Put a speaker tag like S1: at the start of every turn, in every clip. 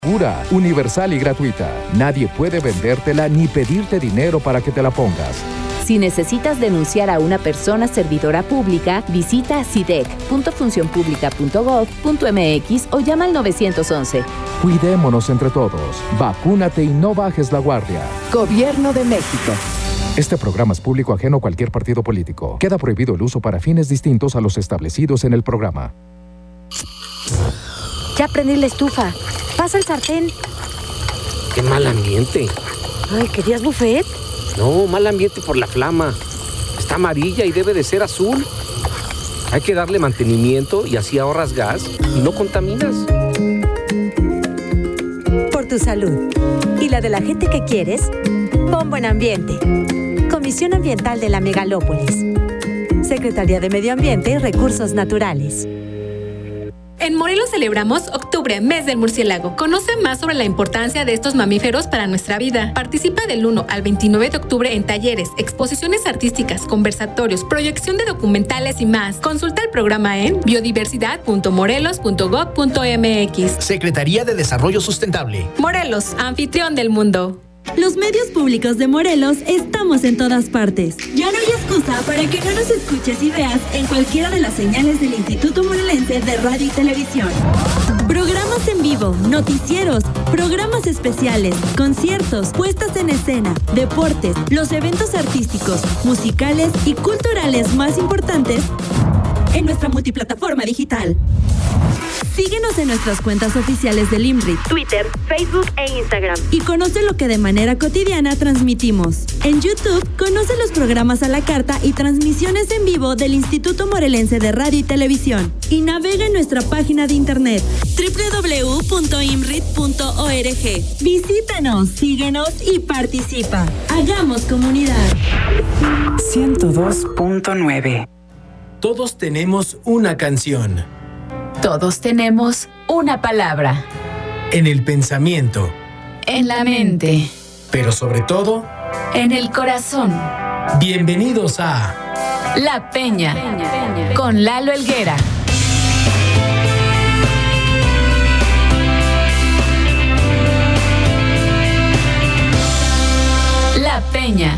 S1: Pura, universal y gratuita. Nadie puede vendértela ni pedirte dinero para que te la pongas.
S2: Si necesitas denunciar a una persona servidora pública, visita sidec.funcionpublica.gov.mx o llama al 911.
S1: Cuidémonos entre todos. Vacúnate y no bajes la guardia.
S2: Gobierno de México.
S1: Este programa es público ajeno a cualquier partido político. Queda prohibido el uso para fines distintos a los establecidos en el programa.
S3: Ya prendí la estufa. Pasa el sartén.
S4: ¡Qué mal ambiente!
S3: Ay, ¿querías buffet?
S4: No, mal ambiente por la flama. Está amarilla y debe de ser azul. Hay que darle mantenimiento y así ahorras gas y no contaminas.
S3: Por tu salud y la de la gente que quieres, pon buen ambiente. Comisión Ambiental de la Megalópolis. Secretaría de Medio Ambiente y Recursos Naturales.
S5: En Morelos celebramos Octubre, Mes del Murciélago. Conoce más sobre la importancia de estos mamíferos para nuestra vida. Participa del 1 al 29 de octubre en talleres, exposiciones artísticas, conversatorios, proyección de documentales y más. Consulta el programa en biodiversidad.morelos.gov.mx.
S6: Secretaría de Desarrollo Sustentable.
S5: Morelos, anfitrión del mundo.
S7: Los medios públicos de Morelos estamos en todas partes. Ya no hay excusa para que no nos escuches y veas en cualquiera de las señales del Instituto Morelense de Radio y Televisión. Programas en vivo, noticieros, programas especiales, conciertos, puestas en escena, deportes, los eventos artísticos, musicales y culturales más importantes en nuestra multiplataforma digital. Síguenos en nuestras cuentas oficiales del IMRIT,
S3: Twitter, Facebook e Instagram.
S7: Y conoce lo que de manera cotidiana transmitimos. En YouTube, conoce los programas a la carta y transmisiones en vivo del Instituto Morelense de Radio y Televisión. Y navega en nuestra página de internet www.imrit.org. Visítanos, síguenos y participa. Hagamos comunidad.
S8: 102.9.
S6: Todos tenemos una canción.
S2: Todos tenemos una palabra.
S6: En el pensamiento.
S2: En la mente.
S6: Pero sobre todo,
S2: en el corazón.
S6: Bienvenidos a
S2: La Peña, con Lalo Helguera. La Peña.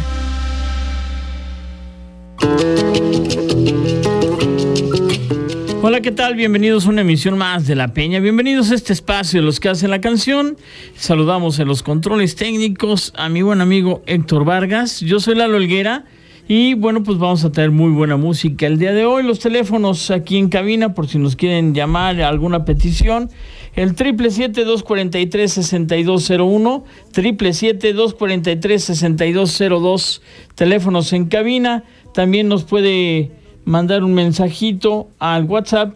S9: Hola, ¿qué tal? Bienvenidos a una emisión más de La Peña. Bienvenidos a este espacio de los que hacen la canción. Saludamos en los controles técnicos a mi buen amigo Héctor Vargas. Yo soy Lalo Helguera y bueno, pues vamos a tener muy buena música el día de hoy. Los teléfonos aquí en cabina por si nos quieren llamar a alguna petición. El 777-243-6201, 777-243-6202, teléfonos en cabina. También nos puede mandar un mensajito al WhatsApp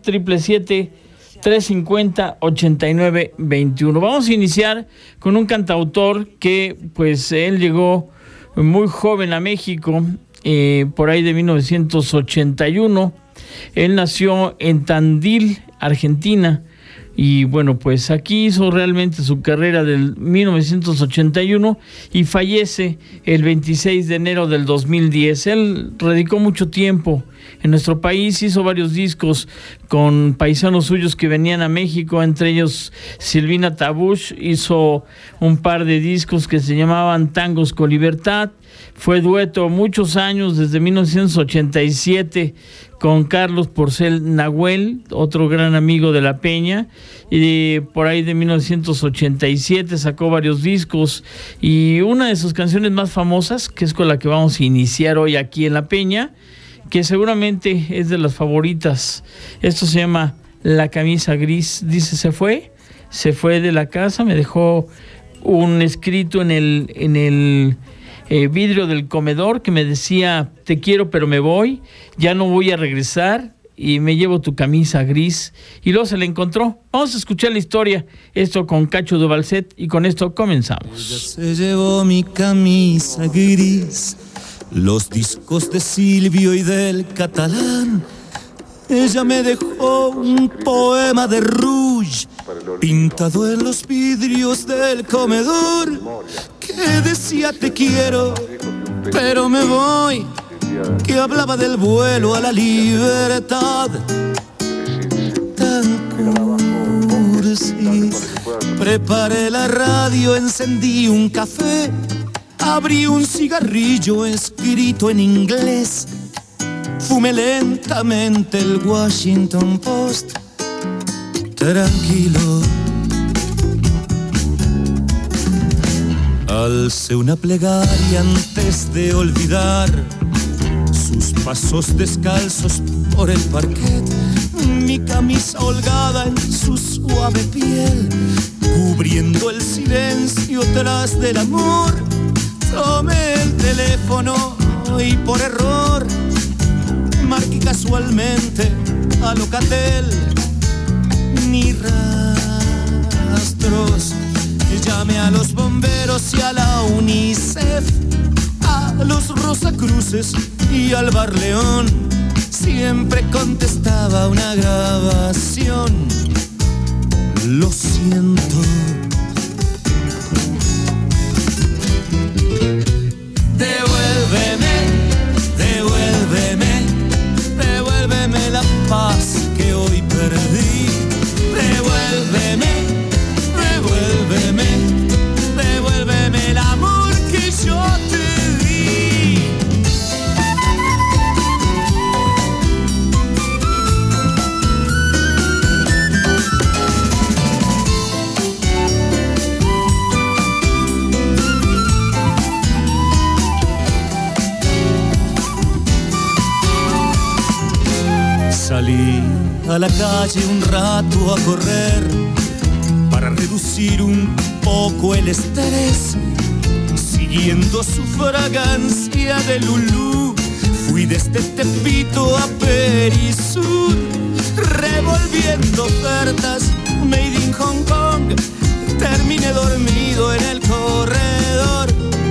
S9: 777-350-8921. Vamos a iniciar con un cantautor que pues él llegó muy joven a México, por ahí de 1981. Él nació en Tandil, Argentina. Y bueno, pues aquí hizo realmente su carrera del 1981 y fallece el 26 de enero del 2010. Él radicó mucho tiempo en nuestro país, hizo varios discos con paisanos suyos que venían a México, entre ellos Silvina Tabush, hizo un par de discos que se llamaban Tangos con Libertad. Fue dueto muchos años, desde 1987, con Carlos Porcel Nahuel, otro gran amigo de La Peña, y por ahí de 1987 sacó varios discos, y una de sus canciones más famosas, que es con la que vamos a iniciar hoy aquí en La Peña, que seguramente es de las favoritas. Esto se llama La Camisa Gris. Dice, se fue de la casa, me dejó un escrito en el vidrio del comedor que me decía: te quiero pero me voy, ya no voy a regresar y me llevo tu camisa gris. Y luego se la encontró. Vamos a escuchar la historia, esto con Cacho de Balset, y con esto comenzamos.
S10: Ella se llevó mi camisa gris, los discos de Silvio y del Catalán. Ella me dejó un poema de Rouge pintado en los vidrios del comedor, que decía te quiero, pero me voy, que hablaba del vuelo a la libertad. Tan cursi, Preparé la radio, encendí un café, abrí un cigarrillo escrito en inglés, fumé lentamente el Washington Post, tranquilo. Alcé una plegaria antes de olvidar sus pasos descalzos por el parquet, mi camisa holgada en su suave piel, cubriendo el silencio tras del amor. Tomé el teléfono y por error marqué casualmente a Locatel. Ni rastros. Llamé a los bomberos y a la UNICEF, a los Rosacruces y al Bar León. Siempre contestaba una grabación: lo siento. Devuélveme, devuélveme, devuélveme la paz que hoy perdí. Devuélveme, devuélveme, devuélveme el amor que yo te di. Salí a la calle un rato a correr para reducir un poco el estrés. Siguiendo su fragancia de Lulú, fui desde Tepito a Perisur, revolviendo ofertas made in Hong Kong. Terminé dormido en el corredor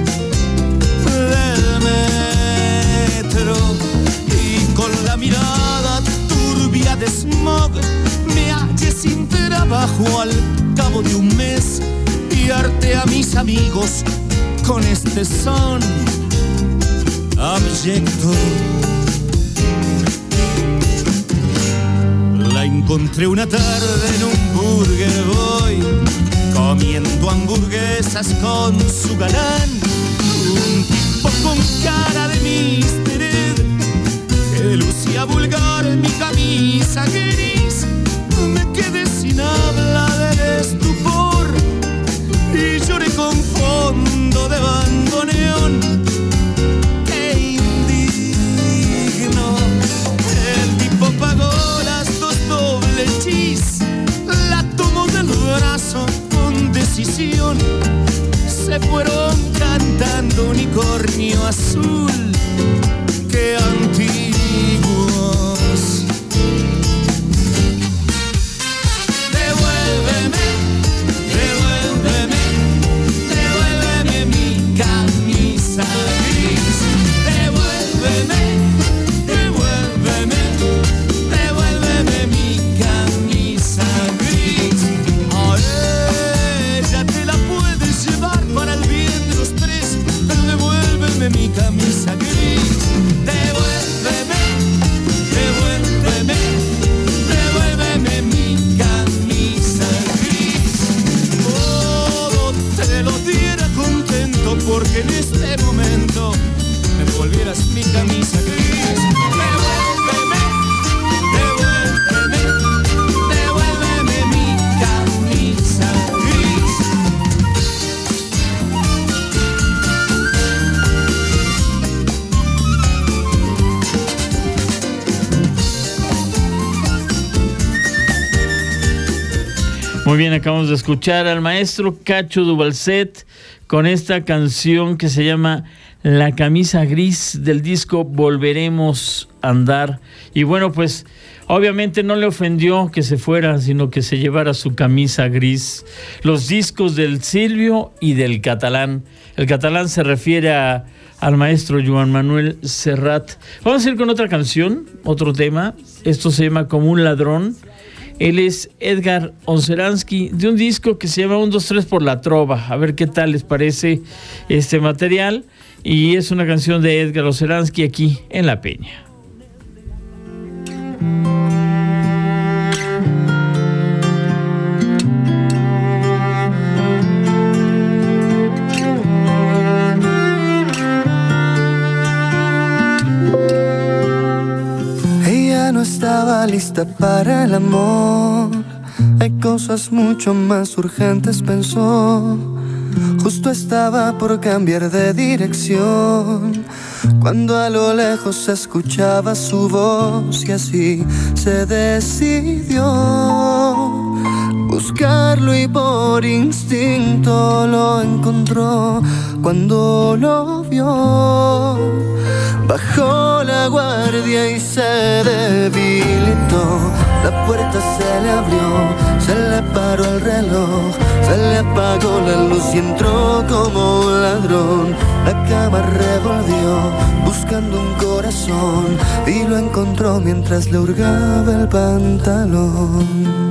S10: del metro y con la mirada turbia de smog me hallé sin trabajo al cabo de un mes y harté a mis amigos con este son abyecto. La encontré una tarde en un Burger Boy, comiendo hamburguesas con su galán, un tipo con cara de Mr. Ed que lucía vulgar en mi camisa gris. Me quedé sin habla del estupor y lloré con fondo de bandoneón. ¡Qué indigno! El tipo pagó las 2 doble cheese, la tomó del brazo con decisión. Se fueron cantando Unicornio Azul. ¡Qué antiguos! Devuélveme, devuélveme, devuélveme mi camisa gris. Devuélveme, devuélveme, devuélveme mi camisa gris. A ella te la puedes llevar para el bien de los tres, pero devuélveme mi camisa gris. Devuélveme, devuélveme, devuélveme mi camisa gris. Todo te lo diera contento porque en este momento me devolvieras mi camisa gris. Devuélveme, devuélveme, devuélveme mi camisa gris.
S9: Muy bien, acabamos de escuchar al maestro Cacho Duvalset con esta canción que se llama La Camisa Gris del disco Volveremos a Andar. Y bueno, pues obviamente no le ofendió que se fuera, sino que se llevara su camisa gris. Los discos del Silvio y del Catalán. El Catalán se refiere al maestro Joan Manuel Serrat. Vamos a ir con otra canción, otro tema. Esto se llama Como un ladrón. Él es Edgar Oceransky, de un disco que se llama 1, 2, 3 por la trova. A ver qué tal les parece este material. Y es una canción de Edgar Oceransky aquí en La Peña.
S8: estaba lista para el amor. Hay cosas mucho más urgentes, pensó. Justo estaba por cambiar de dirección, cuando a lo lejos se escuchaba su voz, y así se decidió buscarlo, y por instinto lo encontró. Cuando lo vio, bajó la guardia y se debilitó. La puerta se le abrió, se le paró el reloj, se le apagó la luz y entró como un ladrón. La cama revolvió buscando un corazón, y lo encontró mientras le hurgaba el pantalón.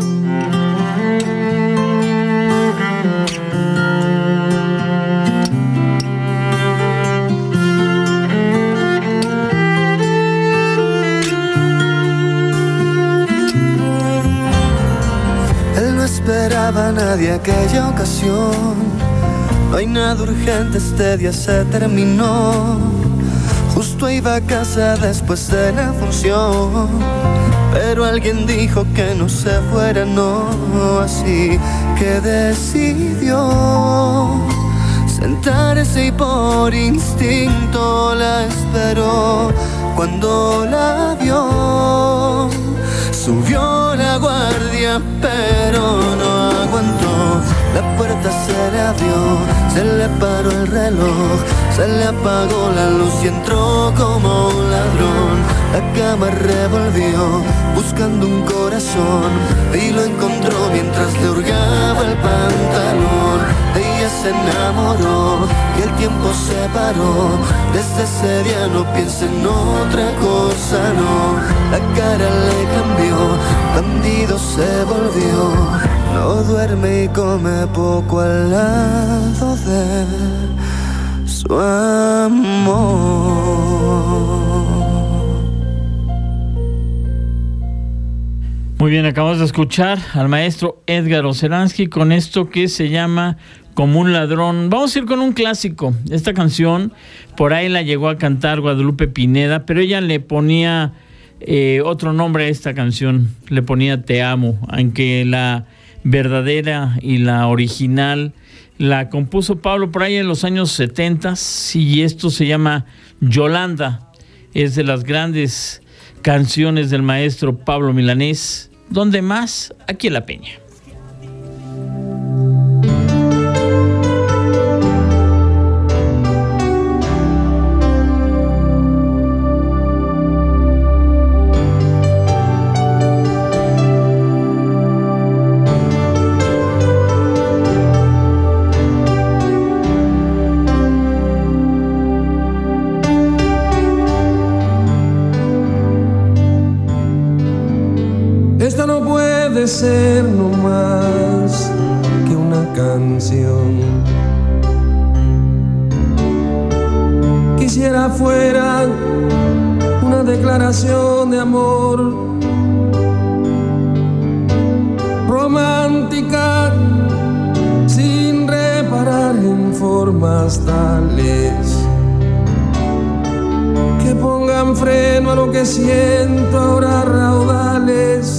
S8: Esperaba a nadie aquella ocasión. No hay nada urgente, este día se terminó. Justo iba a casa después de la función, pero alguien dijo que no se fuera, no. Así que decidió sentarse y por instinto la esperó. Cuando la vio, subió la guardia, pero no aguantó. La puerta se le abrió, se le paró el reloj, se le apagó la luz y entró como un ladrón. La cama revolvió buscando un corazón, y lo encontró mientras le hurgaba el pantalón. De ella se enamoró y el tiempo se paró. Desde ese día no piensa en otra cosa, no. La cara le cambió, bandido se volvió. No duerme y come poco al lado de su amor.
S9: Muy bien, acabamos de escuchar al maestro Edgar Oceransky con esto que se llama Como un ladrón. Vamos a ir con un clásico. Esta canción por ahí la llegó a cantar Guadalupe Pineda, pero ella le ponía otro nombre a esta canción, le ponía Te amo, aunque la verdadera y la original la compuso Pablo por ahí en los años 70, y esto se llama Yolanda. Es de las grandes canciones del maestro Pablo Milanés. ¿Dónde más? Aquí en La Peña.
S11: Esta no puede ser no más que una canción. Quisiera fuera una declaración de amor romántica, sin reparar en formas tales que pongan freno a lo que siento ahora a raudales.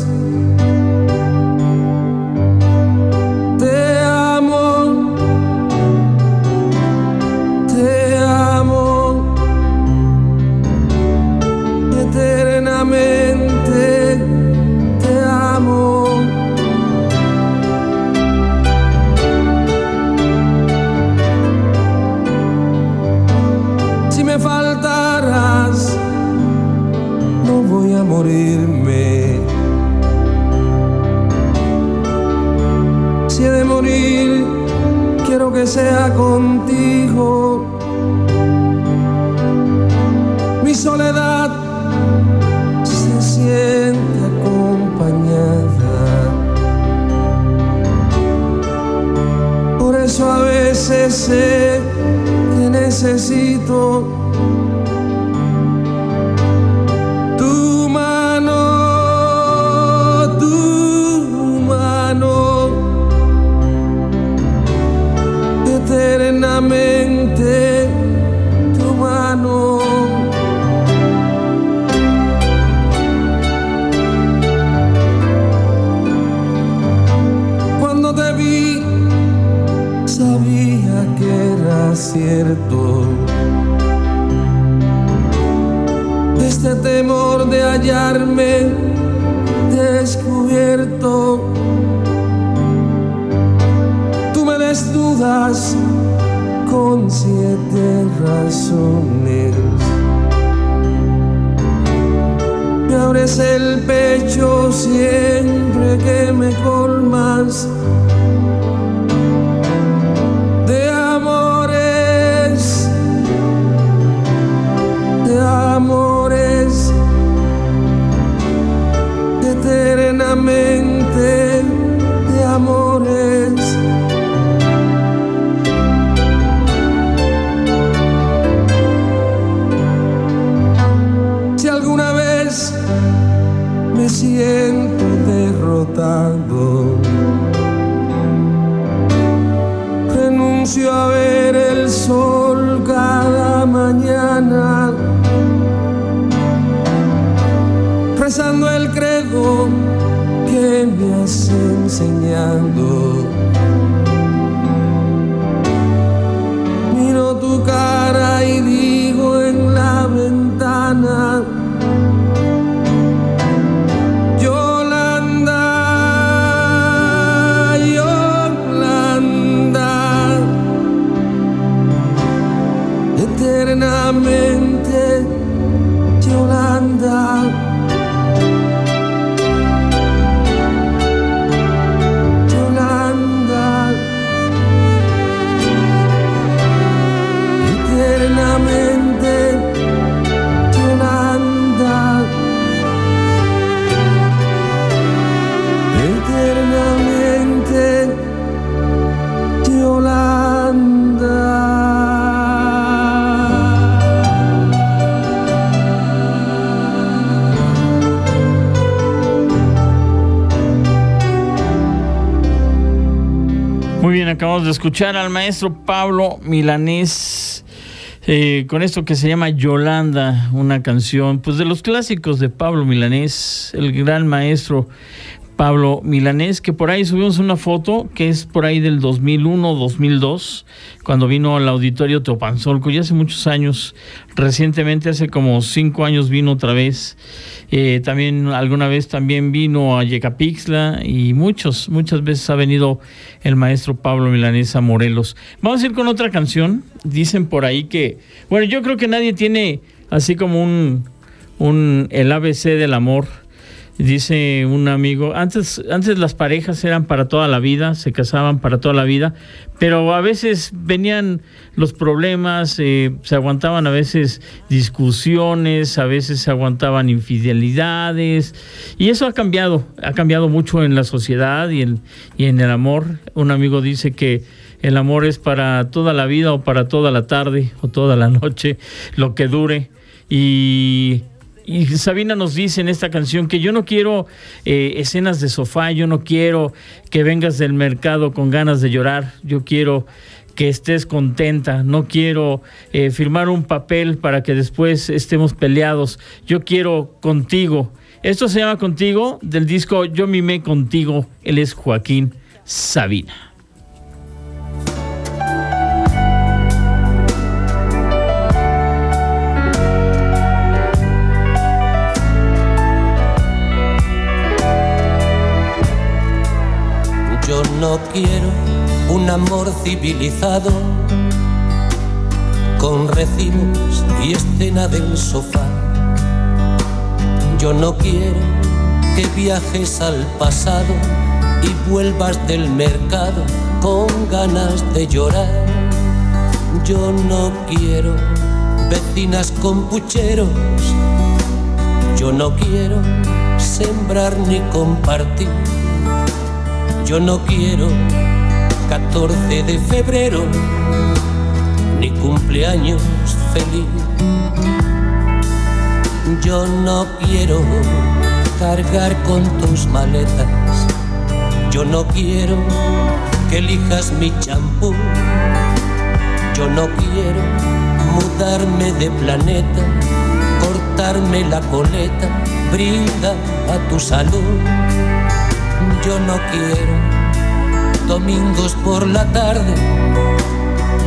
S11: Te amo eternamente, te amo. Si me faltaras, no voy a morirme. Si he de morir, quiero que sea contigo. Mi soledad se siente acompañada. Por eso a veces sé que necesito tu mano, eternamente tu mano. sabía que era cierto. Este temor de hallarme descubierto, tú me desnudas con 7 razones. Me abres el pecho siempre que me colmas de amores, eternamente de amores. Si alguna vez me siento derrotado, renuncio a ver el sol cada mañana, rezando el credo que me has enseñado. Miro tu cara y digo en la ventana: Yolanda, Yolanda, eternamente Yolanda.
S9: Muy bien, acabamos de escuchar al maestro Pablo Milanés con esto que se llama Yolanda, una canción pues de los clásicos de Pablo Milanés, el gran maestro Pablo Milanés, que por ahí subimos una foto que es por ahí del 2001-2002, cuando vino al Auditorio Teopanzolco, ya hace muchos años. Recientemente, hace como 5 años, vino otra vez. También alguna vez también vino a Yecapixtla, y muchas veces ha venido el maestro Pablo Milanés a Morelos. Vamos a ir con otra canción. Dicen por ahí que, bueno, yo creo que nadie tiene así como el ABC del amor. Dice un amigo, antes las parejas eran para toda la vida, se casaban para toda la vida, pero a veces venían los problemas, se aguantaban a veces discusiones, a veces se aguantaban infidelidades, y eso ha cambiado mucho en la sociedad y en el amor. Un amigo dice que el amor es para toda la vida o para toda la tarde o toda la noche, lo que dure. Y Sabina nos dice en esta canción que yo no quiero escenas de sofá, yo no quiero que vengas del mercado con ganas de llorar, yo quiero que estés contenta, no quiero firmar un papel para que después estemos peleados, yo quiero contigo. Esto se llama Contigo, del disco Yo Mimé Contigo. Él es Joaquín Sabina.
S12: Yo no quiero un amor civilizado con recibos y escena del sofá. Yo no quiero que viajes al pasado y vuelvas del mercado con ganas de llorar. Yo no quiero vecinas con pucheros. Yo no quiero sembrar ni compartir. Yo no quiero 14 de febrero, ni cumpleaños feliz. Yo no quiero cargar con tus maletas. Yo no quiero que elijas mi champú. Yo no quiero mudarme de planeta, cortarme la coleta, brinda a tu salud. Yo no quiero domingos por la tarde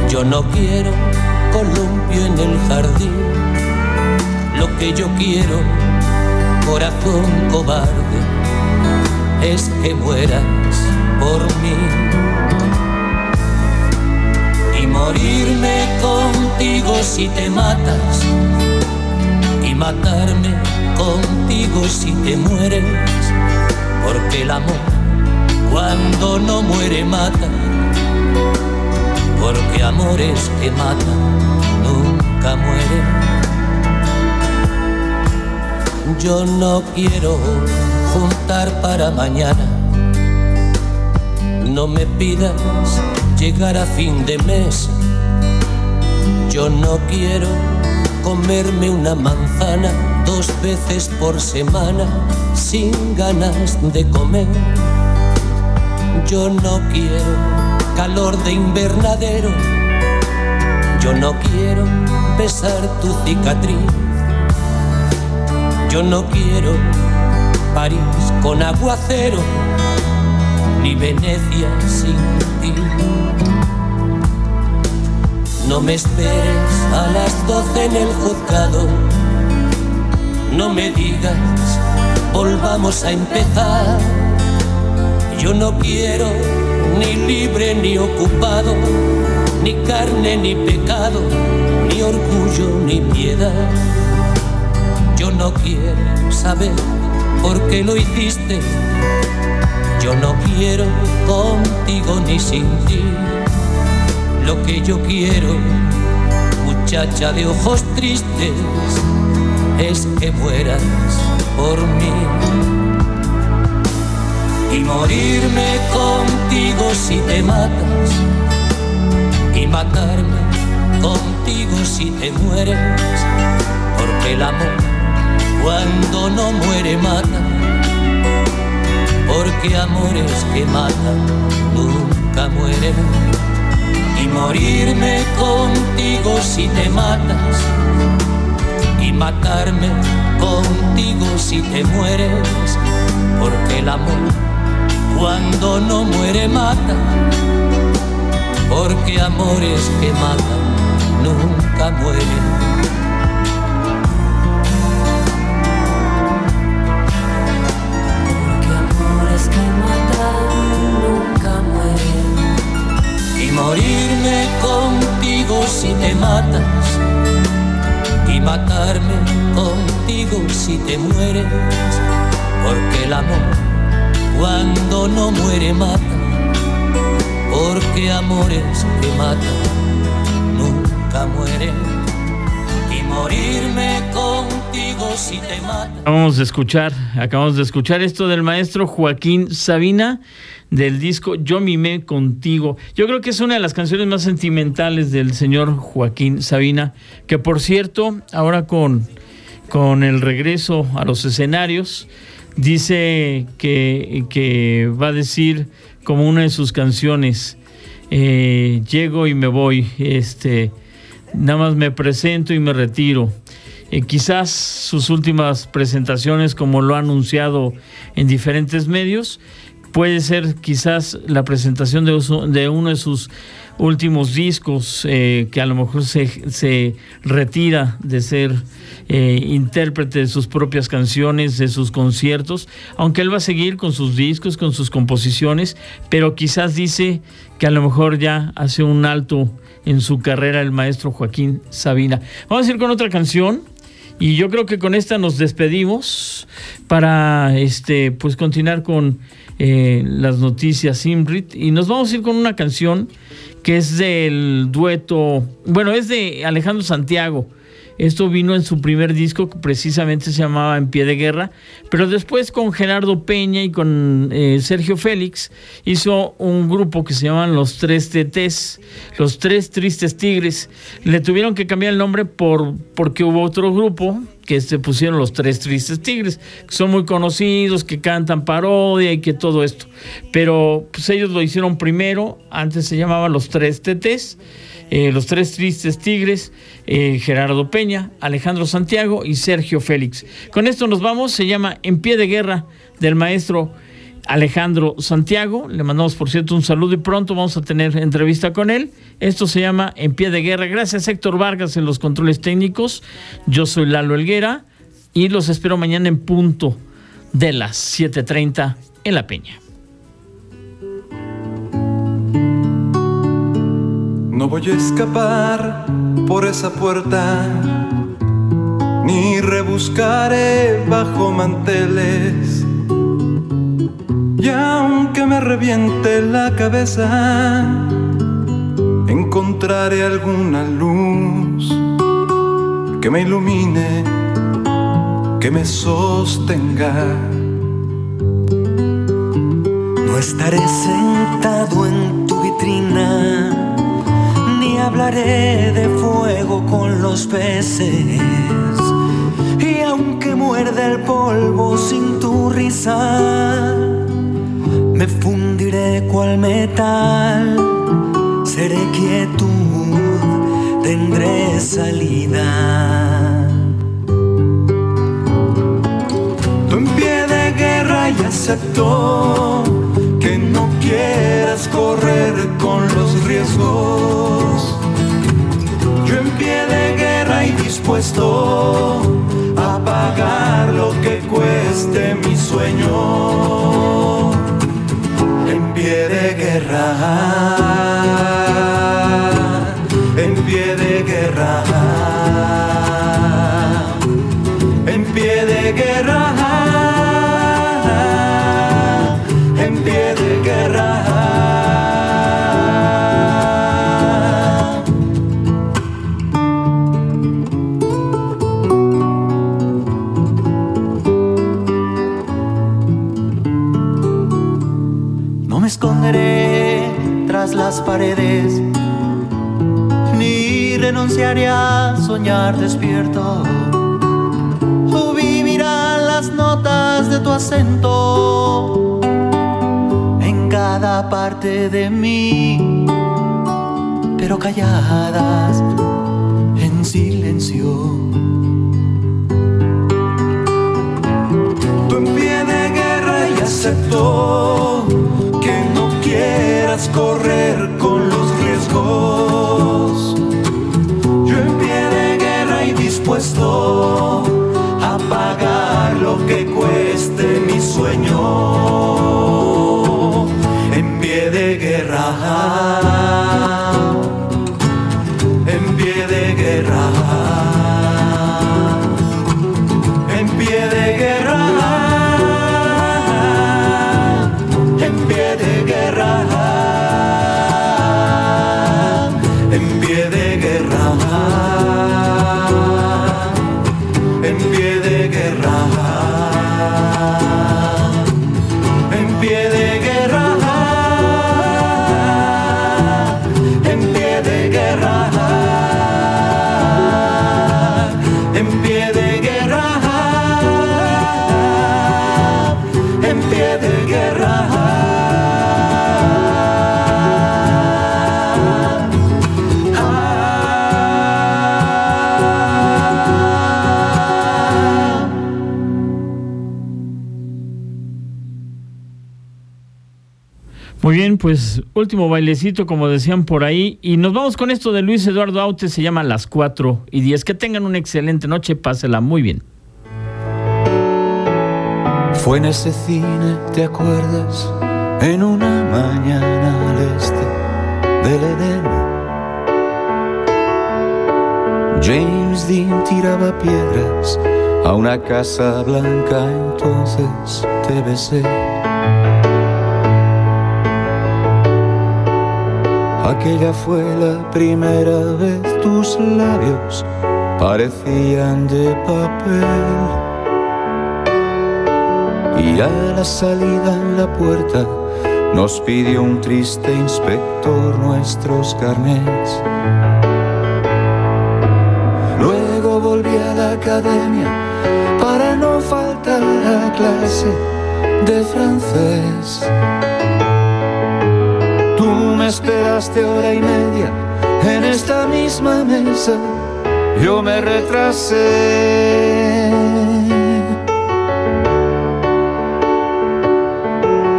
S12: Yo no quiero columpio en el jardín, lo que yo quiero, corazón cobarde, es que mueras por mí. Y morirme contigo si te matas, y matarme contigo si te mueres, porque el amor cuando no muere mata, porque amores que matan nunca mueren. Yo no quiero juntar para mañana, no me pidas llegar a fin de mes. Yo no quiero comerme una manzana 2 veces por semana sin ganas de comer. Yo no quiero calor de invernadero, yo no quiero besar tu cicatriz. Yo no quiero París con aguacero, ni Venecia sin ti. No me esperes a las 12 en el juzgado, no me digas volvamos a empezar. Yo no quiero ni libre ni ocupado, ni carne ni pecado, ni orgullo ni piedad. Yo no quiero saber por qué lo hiciste, yo no quiero contigo ni sin ti. Lo que yo quiero, muchacha de ojos tristes, es que mueras por mí. Y morirme contigo si te matas, y matarme contigo si te mueres, porque el amor cuando no muere mata, porque amores que matan nunca mueren. Y morirme contigo si te matas, y matarme contigo si te mueres, porque el amor cuando no muere mata, porque amores que matan nunca mueren. Morirme contigo si te matas, y matarme contigo si te mueres, porque el amor cuando no muere mata, porque amores que matan nunca mueren. Y morirme contigo si te matas.
S9: Acabamos de escuchar esto del maestro Joaquín Sabina, del disco Yo mimé contigo. Yo creo que es una de las canciones más sentimentales del señor Joaquín Sabina, que por cierto, ahora con el regreso a los escenarios, dice que va a decir como una de sus canciones, llego y me voy, nada más me presento y me retiro. Quizás sus últimas presentaciones, como lo ha anunciado en diferentes medios, puede ser quizás la presentación de uno de sus últimos discos, que a lo mejor se retira de ser intérprete de sus propias canciones, de sus conciertos, aunque él va a seguir con sus discos, con sus composiciones, pero quizás dice que a lo mejor ya hace un alto en su carrera el maestro Joaquín Sabina. Vamos a ir con otra canción. Y yo creo que con esta nos despedimos para pues continuar con las noticias IMRIT, y nos vamos a ir con una canción que es del dueto, bueno, es de Alejandro Santiago. Esto vino en su primer disco, que precisamente se llamaba En Pie de Guerra, pero después con Gerardo Peña y con Sergio Félix hizo un grupo que se llaman Los Tres TTs, Los Tres Tristes Tigres. Le tuvieron que cambiar el nombre porque hubo otro grupo que se pusieron Los Tres Tristes Tigres, que son muy conocidos, que cantan parodia y que todo esto. Pero pues ellos lo hicieron primero, antes se llamaba Los Tres TTs. Los Tres Tristes Tigres, Gerardo Peña, Alejandro Santiago y Sergio Félix. Con esto nos vamos, se llama En Pie de Guerra, del maestro Alejandro Santiago. Le mandamos, por cierto, un saludo y pronto vamos a tener entrevista con él. Esto se llama En Pie de Guerra. Gracias, Héctor Vargas, en los controles técnicos. Yo soy Lalo Helguera y los espero mañana en punto de las 7:30 en La Peña.
S11: No voy a escapar por esa puerta, ni rebuscaré bajo manteles. Y aunque me reviente la cabeza, encontraré alguna luz que me ilumine, que me sostenga.
S13: No estaré sentado en tu vitrina, ni hablaré de fuego con los peces. Y aunque muerde el polvo sin tu risa, me fundiré cual metal. Seré quietud, tendré salida. Tú en pie de guerra y acepto que no quieras correr con los riesgos. Yo en pie de guerra y dispuesto a pagar lo que cueste mi sueño. En pie de guerra, en pie de guerra, en pie de guerra, en pie de guerra. No me esconderé tras las paredes, ni renunciaré a soñar despierto. O vivirán las notas de tu acento en cada parte de mí, pero calladas en silencio. Tú en pie de guerra y acepto que no quieras correr con los riesgos. Yo en pie de guerra y dispuesto a pagar lo que cueste mi sueño. En pie de guerra, en pie de guerra, en pie de guerra, en pie de guerra, en pie de guerra, en pie de guerra, en pie de guerra, en pie de guerra, en pie de guerra, en pie de guerra.
S9: Muy bien, pues último bailecito, como decían por ahí, y nos vamos con esto de Luis Eduardo Aute, se llama Las 4:10. Que tengan una excelente noche, pásela muy bien.
S10: Fue en ese cine, ¿te acuerdas? En una mañana al este del Edén, James Dean tiraba piedras a una casa blanca, entonces te besé. Aquella fue la primera vez, tus labios parecían de papel. Y a la salida en la puerta nos pidió un triste inspector nuestros carnets. Luego volví a la academia para no faltar a clase de francés. Tú me esperaste hora y media en esta misma mesa, yo me retrasé.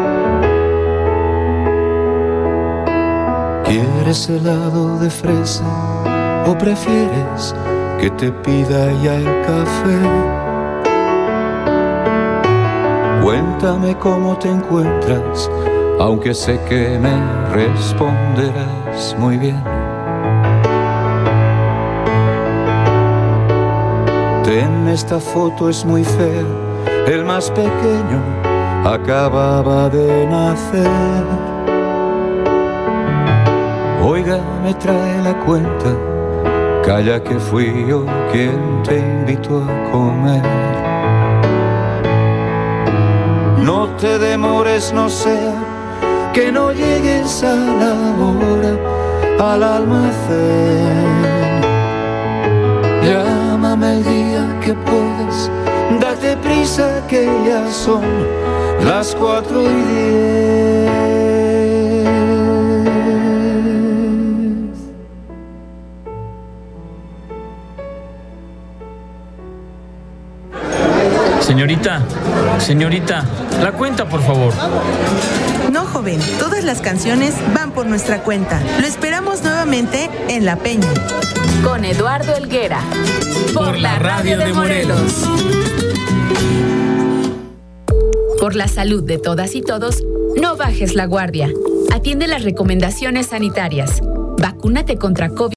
S8: ¿Quieres helado de fresa o prefieres que te pida ya el café? Cuéntame cómo te encuentras, aunque sé que me responderás muy bien. Ten, esta foto es muy fea, el más pequeño acababa de nacer. Oiga, me trae la cuenta, calla que fui yo quien te invitó a comer. No te demores, no sea que no llegues a la hora al almacén. Llámame el día que puedas, date prisa que ya son las 4:10.
S9: Señorita, la cuenta, por favor.
S14: No, joven, todas las canciones van por nuestra cuenta. Lo esperamos nuevamente en La Peña.
S2: Con Eduardo Helguera.
S6: Por la radio de Morelos.
S2: Por la salud de todas y todos, no bajes la guardia. Atiende las recomendaciones sanitarias. Vacúnate contra COVID.